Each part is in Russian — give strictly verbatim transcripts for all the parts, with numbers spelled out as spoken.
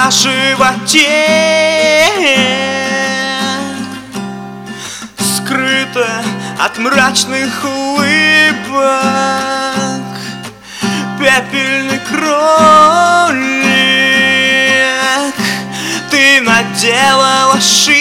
на животе, скрыто от мрачных улыбок, пепельный кролик. Ты наделал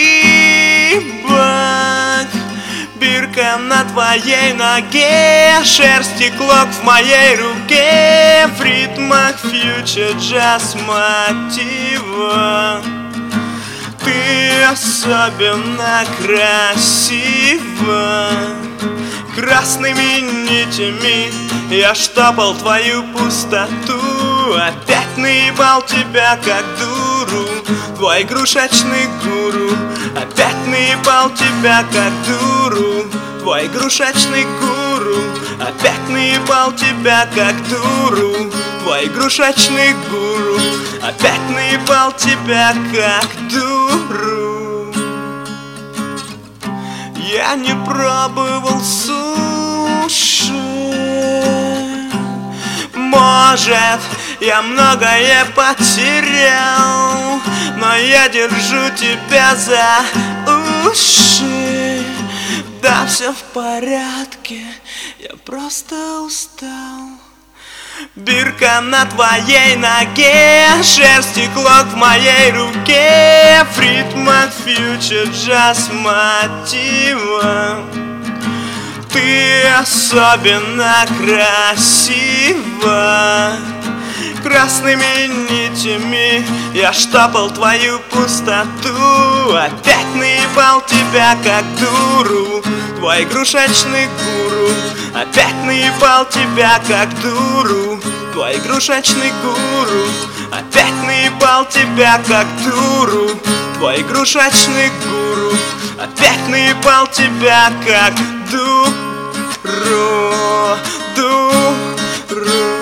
ошибок, бирка на твоей ноге, шерсть и клок в моей руке, в ритмах фьючер джаз мотива. Ты особенно красива. Красными нитями я штопал твою пустоту, опять наебал тебя как дуру, твой игрушечный гуру. Опять наебал тебя как дуру, твой игрушечный гуру. Опять наебал тебя как дуру, твой игрушечный гуру. Опять наебал тебя как дуру. Я не пробовал суши, может, я многое потерял, но я держу тебя за уши. Да, все в порядке, я просто устал. Бирка на твоей ноге, шерсть и клок в моей руке, в ритмах фьючер джаз мотива. Ты особенно красива. Красными нитями я штопал твою пустоту, опять наебал тебя как дуру, твой игрушечный гуру. Опять наебал тебя как дуру, твой игрушечный гуру. Опять наебал тебя как дуру, твой игрушечный гуру. Опять наебал тебя как дуру, дуру.